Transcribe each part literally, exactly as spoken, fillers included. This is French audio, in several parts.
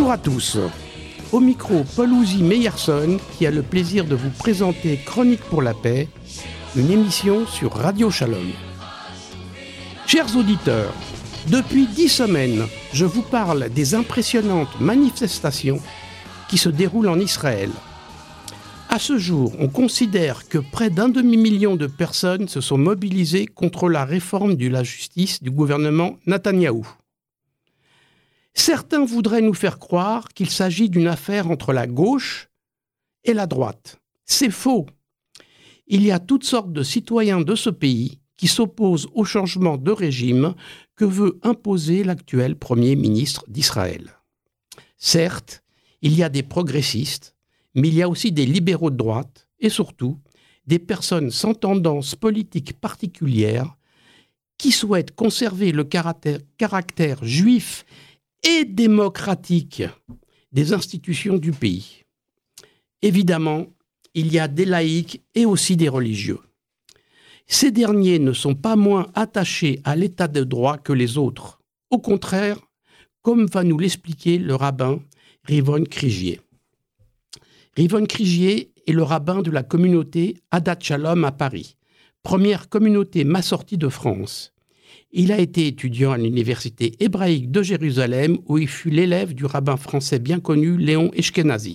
Bonjour à tous. Au micro, Paul Ouzy Meyerson qui a le plaisir de vous présenter Chronique pour la paix, une émission sur Radio Shalom. Chers auditeurs, depuis dix semaines, je vous parle des impressionnantes manifestations qui se déroulent en Israël. À ce jour, on considère que près d'un demi-million de personnes se sont mobilisées contre la réforme de la justice du gouvernement Netanyahou. Certains voudraient nous faire croire qu'il s'agit d'une affaire entre la gauche et la droite. C'est faux. Il y a toutes sortes de citoyens de ce pays qui s'opposent au changement de régime que veut imposer l'actuel Premier ministre d'Israël. Certes, il y a des progressistes, mais il y a aussi des libéraux de droite et surtout des personnes sans tendance politique particulière qui souhaitent conserver le caractère, caractère juif et démocratique des institutions du pays. Évidemment, il y a des laïcs et aussi des religieux. Ces derniers ne sont pas moins attachés à l'état de droit que les autres. Au contraire, comme va nous l'expliquer le rabbin Rivon Krigier. Rivon Krigier est le rabbin de la communauté Hadat Shalom à Paris, première communauté massortie de France. Il a été étudiant à l'université hébraïque de Jérusalem où il fut l'élève du rabbin français bien connu Léon Eshkenazi.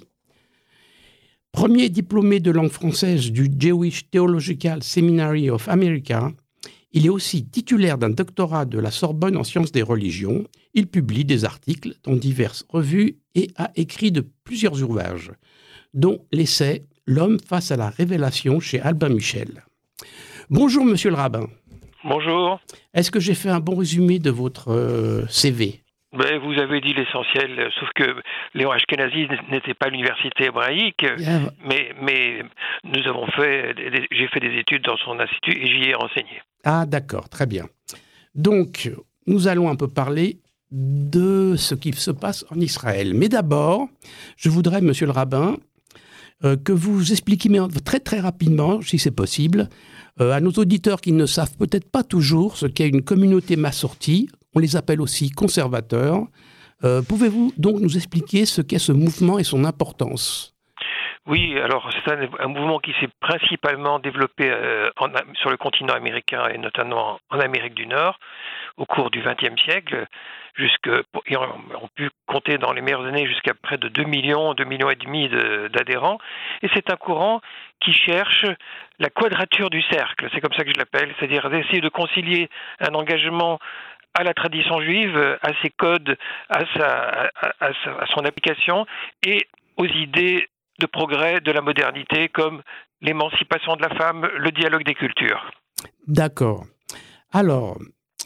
Premier diplômé de langue française du Jewish Theological Seminary of America, il est aussi titulaire d'un doctorat de la Sorbonne en sciences des religions. Il publie des articles dans diverses revues et a écrit de plusieurs ouvrages, dont l'essai « L'homme face à la révélation » chez Albin Michel. Bonjour, monsieur le rabbin. Bonjour. Est-ce que j'ai fait un bon résumé de votre euh, C V ? Ben, vous avez dit l'essentiel, sauf que Léon Ashkenazi n'était pas à l'université hébraïque, yeah. mais, mais nous avons fait, j'ai fait des études dans son institut et j'y ai enseigné. Ah d'accord, très bien. Donc, nous allons un peu parler de ce qui se passe en Israël. Mais d'abord, je voudrais, monsieur le rabbin, euh, que vous expliquiez très très rapidement, si c'est possible, euh, à nos auditeurs qui ne savent peut-être pas toujours ce qu'est une communauté massortie. On les appelle aussi conservateurs. Euh, pouvez-vous donc nous expliquer ce qu'est ce mouvement et son importance ? Oui, alors c'est un, un mouvement qui s'est principalement développé euh, en, sur le continent américain et notamment en Amérique du Nord au cours du vingtième siècle. Jusque, et on, on pu compter dans les meilleures années jusqu'à près de deux millions, deux millions et demi de, d'adhérents. Et c'est un courant qui cherche la quadrature du cercle, c'est comme ça que je l'appelle, c'est-à-dire d'essayer de concilier un engagement à la tradition juive, à ses codes, à, sa, à, à, sa, à son application et aux idées de progrès de la modernité comme l'émancipation de la femme, le dialogue des cultures. D'accord. Alors,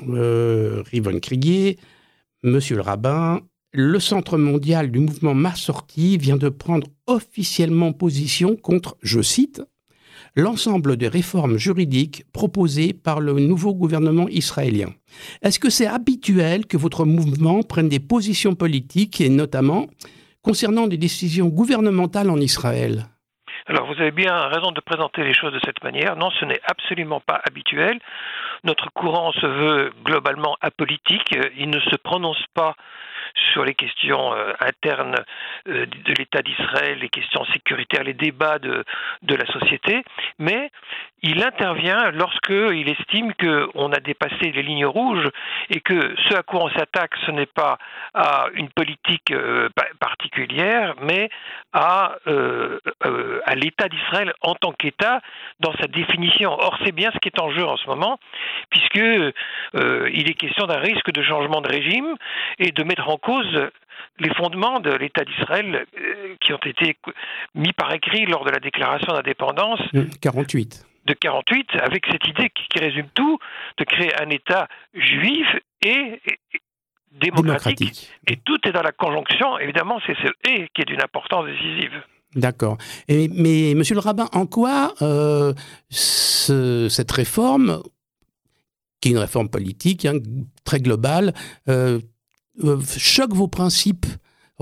euh, Rivon Krigier, monsieur le rabbin, le Centre mondial du mouvement massorti vient de prendre officiellement position contre, je cite, l'ensemble des réformes juridiques proposées par le nouveau gouvernement israélien. Est-ce que c'est habituel que votre mouvement prenne des positions politiques et notamment concernant des décisions gouvernementales en Israël ? Alors, vous avez bien raison de présenter les choses de cette manière. Non, ce n'est absolument pas habituel. Notre courant se veut globalement apolitique. Il ne se prononce pas sur les questions euh, internes euh, de l'État d'Israël, les questions sécuritaires, les débats de, de la société, mais il intervient lorsqu'il estime qu'on a dépassé les lignes rouges et que ce à quoi on s'attaque, ce n'est pas à une politique euh, particulière, mais à, euh, euh, à l'État d'Israël en tant qu'État dans sa définition. Or, c'est bien ce qui est en jeu en ce moment, puisque euh, il est question d'un risque de changement de régime et de mettre en cause les fondements de l'État d'Israël euh, qui ont été mis par écrit lors de la déclaration d'indépendance quarante-huit de quarante-huit, avec cette idée qui, qui résume tout, de créer un État juif et, et, et démocratique. démocratique. Et tout est dans la conjonction, évidemment, c'est ce « et » qui est d'une importance décisive. D'accord. Et, mais, monsieur le rabbin, en quoi euh, ce, cette réforme, qui est une réforme politique, hein, très globale, euh, euh, choque vos principes religieux ?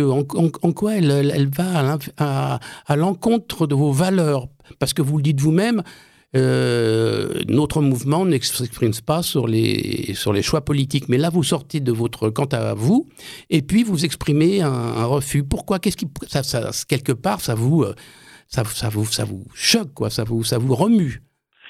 En, en, en quoi elle, elle va à, à, à l'encontre de vos valeurs ? Parce que vous le dites vous-même, euh, notre mouvement ne s'exprime pas sur les, sur les choix politiques. Mais là, vous sortez de votre quant à vous, et puis vous exprimez un, un refus. Pourquoi? Qu'est-ce qui, ça, ça, quelque part, ça vous, ça, ça vous, ça vous choque, quoi. Ça vous, ça vous remue.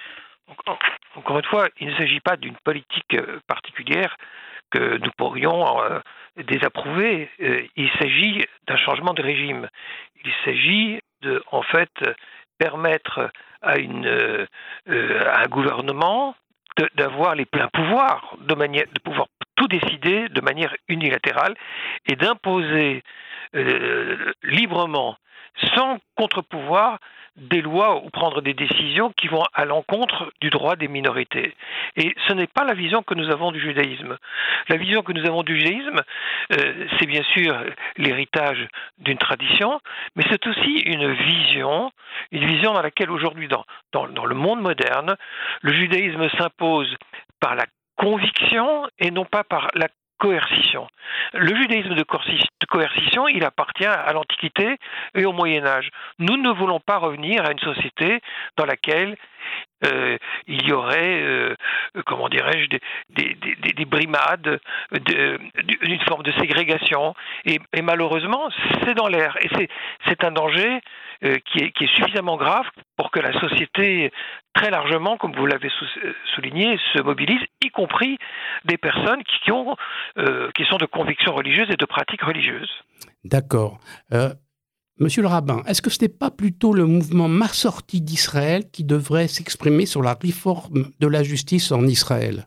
Encore une fois, il ne s'agit pas d'une politique particulière que nous pourrions euh, désapprouver. Euh, il s'agit d'un changement de régime. Il s'agit de, en fait, permettre à, une, euh, à un gouvernement de, d'avoir les pleins pouvoirs, de, manière, de pouvoir tout décider de manière unilatérale et d'imposer euh, librement, sans contre-pouvoir, des lois ou prendre des décisions qui vont à l'encontre du droit des minorités. Et ce n'est pas la vision que nous avons du judaïsme. La vision que nous avons du judaïsme, euh, c'est bien sûr l'héritage d'une tradition, mais c'est aussi une vision, une vision dans laquelle aujourd'hui, dans, dans, dans le monde moderne, le judaïsme s'impose par la conviction et non pas par la coercition. Le judaïsme de coercition, il appartient à l'Antiquité et au Moyen-Âge. Nous ne voulons pas revenir à une société dans laquelle euh, il y aurait, euh, comment dirais-je, des, des, des, des brimades, de, une forme de ségrégation. Et, et malheureusement, c'est dans l'air. Et c'est, c'est un danger euh, qui, est, qui est suffisamment grave pour que la société, très largement, comme vous l'avez souligné, se mobilise, y compris des personnes qui, ont, euh, qui sont de convictions religieuses et de pratiques religieuses. D'accord. Euh, Monsieur le rabbin, est-ce que ce n'est pas plutôt le mouvement Massorti d'Israël qui devrait s'exprimer sur la réforme de la justice en Israël?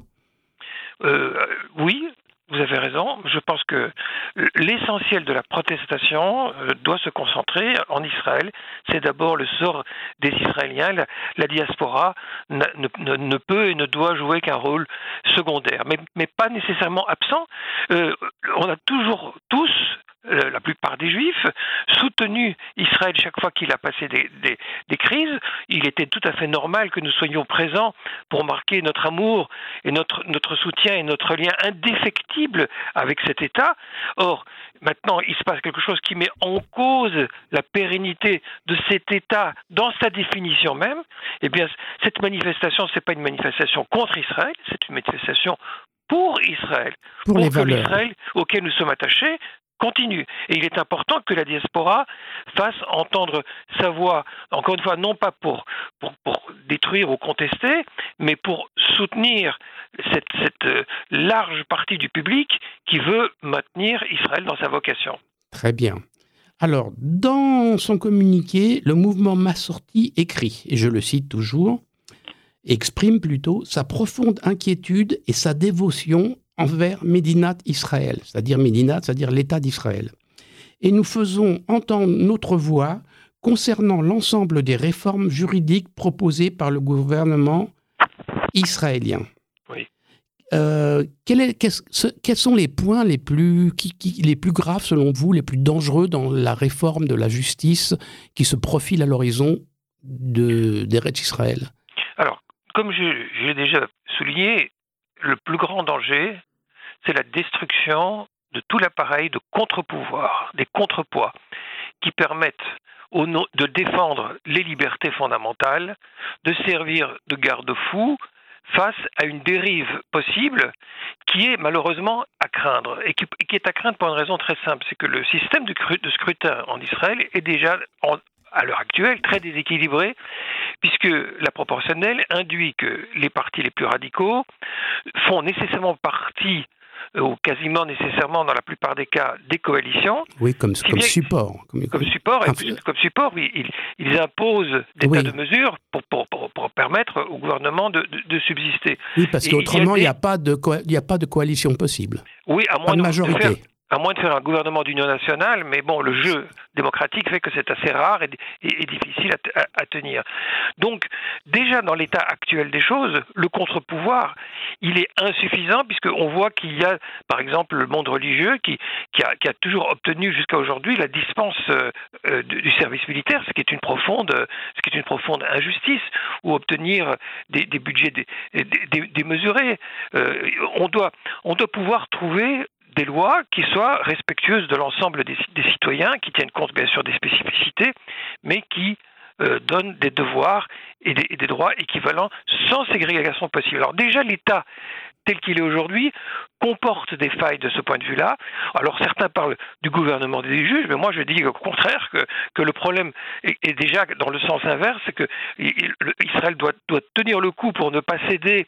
euh, Oui, vous avez raison. Je pense que l'essentiel de la protestation doit se concentrer en Israël. C'est d'abord le sort des Israéliens. La, la diaspora ne, ne, ne peut et ne doit jouer qu'un rôle secondaire, mais, mais pas nécessairement absent. Euh, on a toujours tous, la plupart des Juifs, soutenu Israël chaque fois qu'il a passé des, des, des crises. Il était tout à fait normal que nous soyons présents pour marquer notre amour et notre, notre soutien et notre lien indéfectible avec cet État. Or, maintenant, il se passe quelque chose qui met en cause la pérennité de cet État dans sa définition même. Eh bien, cette manifestation, ce n'est pas une manifestation contre Israël, c'est une manifestation pour Israël, pour, pour les que valeurs. l'Israël auquel nous sommes attachés continue. Et il est important que la diaspora fasse entendre sa voix, encore une fois, non pas pour, pour, pour détruire ou contester, mais pour soutenir cette, cette large partie du public qui veut maintenir Israël dans sa vocation. Très bien. Alors, dans son communiqué, le mouvement Massorti écrit, et je le cite toujours, exprime plutôt sa profonde inquiétude et sa dévotion envers Médinat Israël, c'est-à-dire Médinat, c'est-à-dire l'État d'Israël. Et nous faisons entendre notre voix concernant l'ensemble des réformes juridiques proposées par le gouvernement israélien. Oui. Euh, quel est, quels sont les points les plus, qui, qui, les plus graves, selon vous, les plus dangereux dans la réforme de la justice qui se profile à l'horizon de, d'Eretz Israël? Alors, comme je, je l'ai déjà souligné, le plus grand danger, c'est la destruction de tout l'appareil de contre-pouvoir, des contrepoids, qui permettent au nom de défendre les libertés fondamentales, de servir de garde-fou face à une dérive possible qui est malheureusement à craindre, et qui, qui est à craindre pour une raison très simple, c'est que le système de, de scrutin en Israël est déjà en, à l'heure actuelle très déséquilibré, puisque la proportionnelle induit que les partis les plus radicaux font nécessairement partie, ou quasiment nécessairement dans la plupart des cas, des coalitions. Oui, comme, comme support. Comme, comme support, et puis, comme support, oui, ils, ils imposent des oui. tas de mesures pour, pour, pour, pour permettre au gouvernement de, de, de subsister. Oui, parce et qu'autrement, il n'y a, a, a pas de coalition possible. Oui, à moins pas de de majorité. faire, à moins de faire un gouvernement d'union nationale, mais bon, le jeu démocratique fait que c'est assez rare et, et, et difficile à, à, à tenir. Donc, déjà dans l'état actuel des choses, le contre-pouvoir, il est insuffisant, puisqu'on voit qu'il y a, par exemple, le monde religieux qui, qui, a, qui a toujours obtenu jusqu'à aujourd'hui la dispense euh, du service militaire, ce qui est une profonde, ce qui est une profonde injustice, ou obtenir des, des budgets dé, dé, démesurés. Euh, on doit, on doit pouvoir trouver des lois qui soient respectueuses de l'ensemble des, des citoyens, qui tiennent compte bien sûr des spécificités, mais qui euh, donnent des devoirs et des, et des droits équivalents sans ségrégation possible. Alors déjà, l'État tel qu'il est aujourd'hui, comporte des failles de ce point de vue-là. Alors certains parlent du gouvernement des juges, mais moi je dis au contraire que, que le problème est, est déjà dans le sens inverse, c'est que Israël doit, doit tenir le coup pour ne pas céder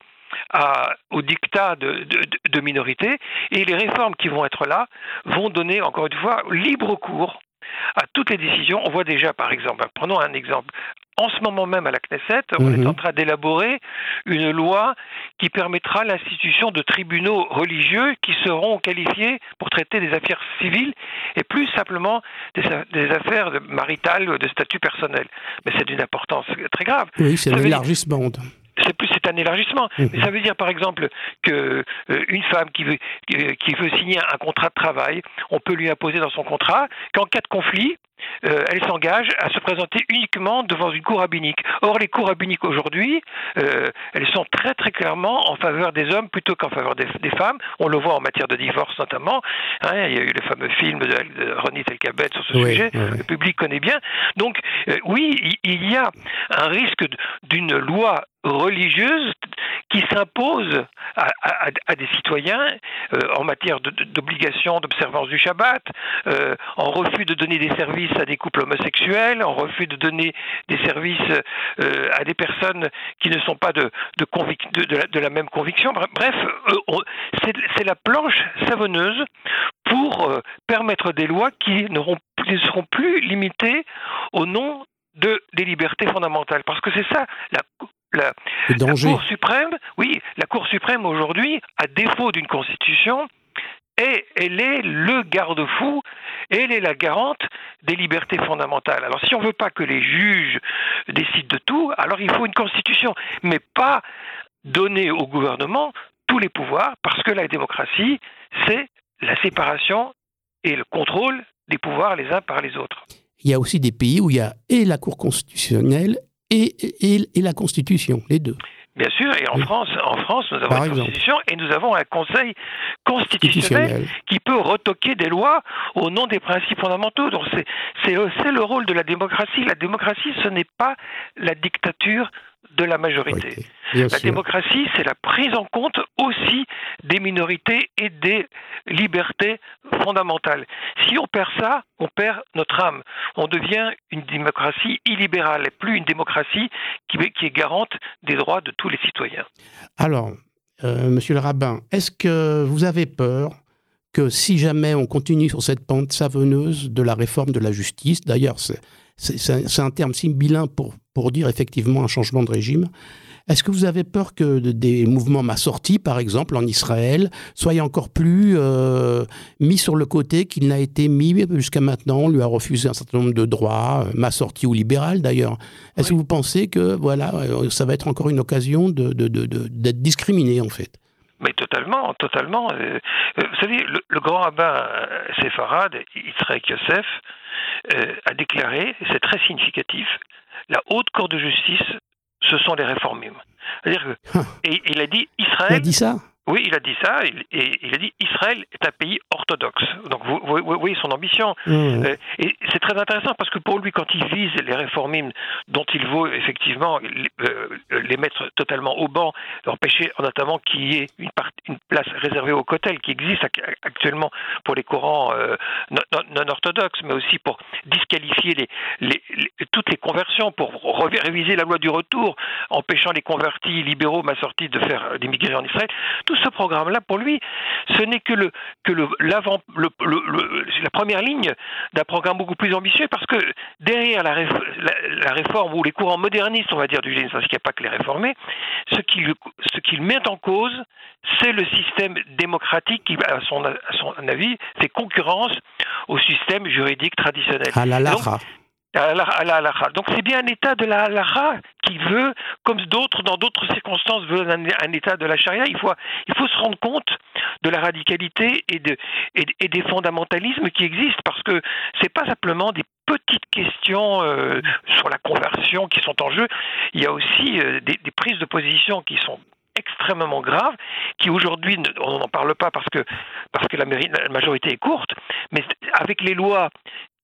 à, au diktat de, de, de minorités, et les réformes qui vont être là vont donner, encore une fois, libre cours à toutes les décisions. On voit déjà, par exemple, prenons un exemple, en ce moment même à la Knesset, on mmh. est en train d'élaborer une loi qui permettra l'institution de tribunaux religieux qui seront qualifiés pour traiter des affaires civiles et plus simplement des, des affaires de maritales de statut personnel. Mais c'est d'une importance très grave. Oui, c'est l'élargissement. C'est plus, c'est un élargissement. Mmh. Mais ça veut dire, par exemple, que euh, une femme qui veut, qui, qui veut signer un contrat de travail, on peut lui imposer dans son contrat qu'en cas de conflit, euh, elle s'engage à se présenter uniquement devant une cour rabbinique. Or, les cours rabbiniques aujourd'hui, euh, elles sont très très clairement en faveur des hommes plutôt qu'en faveur des, des femmes. On le voit en matière de divorce notamment. Hein, il y a eu le fameux film de, de Ronit Elkabet sur ce oui, sujet. Oui. Le public connaît bien. Donc, euh, oui, il, il y a un risque d'une loi religieuse qui s'impose à, à, à des citoyens euh, en matière de, de, d'obligation d'observance du Shabbat, euh, en refus de donner des services à des couples homosexuels, en refus de donner des services euh, à des personnes qui ne sont pas de, de, convic- de, de, la, de la même conviction. Bref, euh, on, c'est, c'est la planche savonneuse pour euh, permettre des lois qui n'auront, ne seront plus limitées au nom de, des libertés fondamentales. Parce que c'est ça la La, la Cour suprême, oui, la Cour suprême aujourd'hui, à défaut d'une constitution, est, elle est le garde-fou, elle est la garante des libertés fondamentales. Alors si on ne veut pas que les juges décident de tout, alors il faut une constitution, mais pas donner au gouvernement tous les pouvoirs, parce que la démocratie, c'est la séparation et le contrôle des pouvoirs les uns par les autres. Il y a aussi des pays où il y a et la Cour constitutionnelle Et, et, et la Constitution, les deux. Bien sûr, et en, oui. France, en France, nous avons Par une exemple. Constitution et nous avons un Conseil constitutionnel qui peut retoquer des lois au nom des principes fondamentaux. Donc c'est, c'est, c'est le rôle de la démocratie. La démocratie, ce n'est pas la dictature de la majorité. Okay. La sûr. démocratie, c'est la prise en compte aussi des minorités et des libertés fondamentales. Si on perd ça, on perd notre âme. On devient une démocratie illibérale et plus une démocratie qui, qui est garante des droits de tous les citoyens. Alors, euh, monsieur le rabbin, est-ce que vous avez peur que si jamais on continue sur cette pente savonneuse de la réforme de la justice, d'ailleurs c'est, c'est, c'est un terme sibyllin pour, pour dire effectivement un changement de régime, est-ce que vous avez peur que des mouvements massortis, par exemple, en Israël, soient encore plus euh, mis sur le côté qu'il n'a été mis jusqu'à maintenant? On lui a refusé un certain nombre de droits, massortis ou libéral d'ailleurs. Est-ce oui. que vous pensez que voilà, ça va être encore une occasion de, de, de, de, d'être discriminé en fait? Mais totalement, totalement. Euh, vous savez, le, le grand rabbin séfarade, Yitzhak Yosef, euh, a déclaré, et c'est très significatif, la haute cour de justice, ce sont les réformistes. C'est-à-dire que, et il a dit Israël. Il a dit ça? Oui, il a dit ça, et, et il a dit Israël est un pays orthodoxe. Donc vous, vous, vous voyez son ambition. Mmh. Euh, et c'est très intéressant parce que pour lui, quand il vise les réformistes dont il veut effectivement les, euh, les mettre totalement au banc, empêcher notamment qu'il y ait une, part, une place réservée au kotel qui existe actuellement pour les courants euh, non, non orthodoxes, mais aussi pour disqualifier les, les, les, toutes les conversions, pour réviser la loi du retour, empêchant les convertis libéraux massortis de faire d'émigrer en Israël. Tout ce programme-là, pour lui, ce n'est que, le, que le, l'avant, le, le, le, la première ligne d'un programme beaucoup plus ambitieux, parce que derrière la, réf, la, la réforme ou les courants modernistes, on va dire, du judaïsme, parce qu'il n'y a pas que les réformés, ce qu'il, ce qu'il met en cause, c'est le système démocratique qui, à son, à son avis, fait concurrence au système juridique traditionnel. À la Lacha. À la, à la halakha. Donc c'est bien un état de la halakha qui veut, comme d'autres, dans d'autres circonstances, veut un, un état de la charia. Il faut, il faut se rendre compte de la radicalité et, de, et, et des fondamentalismes qui existent, parce que c'est pas simplement des petites questions euh, sur la conversion qui sont en jeu. Il y a aussi euh, des, des prises de position qui sont extrêmement graves, qui aujourd'hui, on n'en parle pas parce que, parce que la majorité est courte, mais avec les lois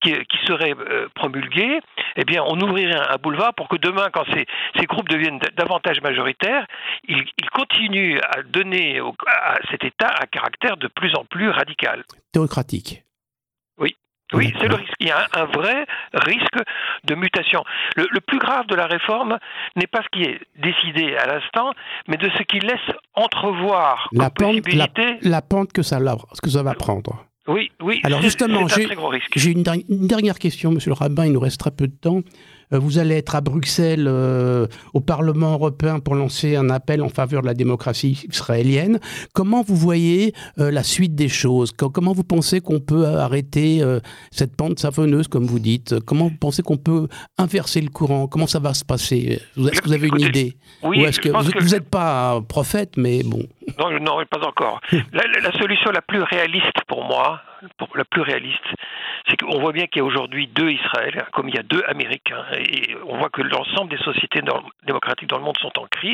qui, qui serait euh, promulguée, eh bien, on ouvrirait un, un boulevard pour que demain, quand ces, ces groupes deviennent d- davantage majoritaires, ils, ils continuent à donner au, à cet État un caractère de plus en plus radical. Théocratique. Oui. Oui, c'est le risque. Il y a un, un vrai risque de mutation. Le, le plus grave de la réforme n'est pas ce qui est décidé à l'instant, mais de ce qui laisse entrevoir la comme pente, possibilité... La, la pente que ça, que ça va prendre. Oui, oui. Alors c'est, justement, c'est un j'ai, très gros risque. j'ai une, une dernière question, monsieur le rabbin, il nous reste très peu de temps. Euh, vous allez être à Bruxelles, euh, au Parlement européen, pour lancer un appel en faveur de la démocratie israélienne. Comment vous voyez euh, la suite des choses ? Comment vous pensez qu'on peut arrêter euh, cette pente savonneuse, comme vous dites ? Comment vous pensez qu'on peut inverser le courant ? Comment ça va se passer ? Est-ce que vous avez une idée ? Oui, Ou est-ce que vous n'êtes que... pas un prophète, mais bon. Non, non, pas encore. la, la solution la plus réaliste pour moi, pour, la plus réaliste, c'est qu'on voit bien qu'il y a aujourd'hui deux Israël, comme il y a deux Américains, et on voit que l'ensemble des sociétés dans, démocratiques dans le monde sont en crise.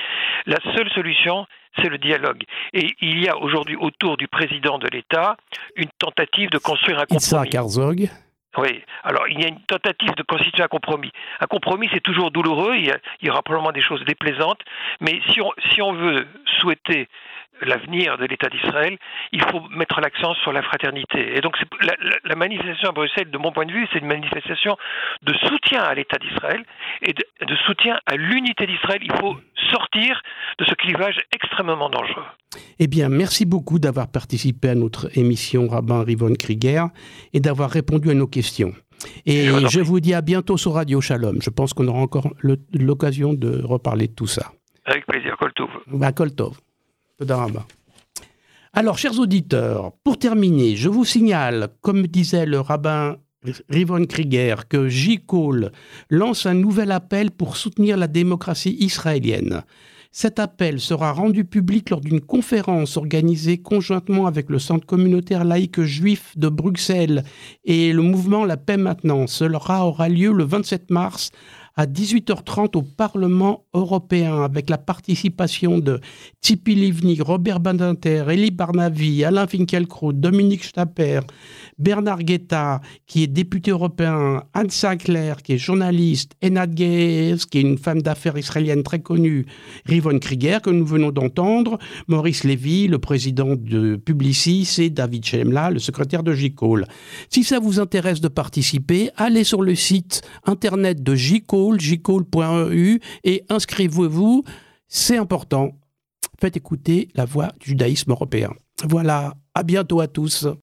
La seule solution, c'est le dialogue. Et il y a aujourd'hui autour du président de l'État une tentative de construire un compromis. Yitzhak Herzog. Oui, alors il y a une tentative de constituer un compromis. Un compromis, c'est toujours douloureux, il y, a, il y aura probablement des choses déplaisantes, mais si on, si on veut souhaiter l'avenir de l'État d'Israël, il faut mettre l'accent sur la fraternité. Et donc c'est, la, la, la manifestation à Bruxelles, de mon point de vue, c'est une manifestation de soutien à l'État d'Israël et de, de soutien à l'unité d'Israël. Il faut sortir de ce clivage extrêmement dangereux. Eh bien, merci beaucoup d'avoir participé à notre émission Rabbin Rivon Krieger et d'avoir répondu à nos questions. Et je, je vous dis à bientôt sur Radio Shalom. Je pense qu'on aura encore le, l'occasion de reparler de tout ça. Avec plaisir, Kol Tov. Bah, Kol Tov. Toda Rabba. Alors, chers auditeurs, pour terminer, je vous signale, comme disait le rabbin Rivon Krieger, que J-Call lance un nouvel appel pour soutenir la démocratie israélienne. Cet appel sera rendu public lors d'une conférence organisée conjointement avec le Centre communautaire laïque juif de Bruxelles et le mouvement La Paix Maintenant. Cela aura lieu le vingt-sept mars à dix-huit heures trente au Parlement européen, avec la participation de Tzipi Livni, Robert Badinter, Elie Barnavi, Alain Finkielkraut, Dominique Stapper, Bernard Guetta, qui est député européen, Anne Sinclair, qui est journaliste, Enad Geez, qui est une femme d'affaires israélienne très connue, Rivon Krieger, que nous venons d'entendre, Maurice Lévy, le président de Publicis, et David Shemla, le secrétaire de J-Call. Si ça vous intéresse de participer, allez sur le site internet de J-Call, j call point e u, et inscrivez-vous, c'est important. Faites écouter la voix du judaïsme européen. Voilà, à bientôt à tous.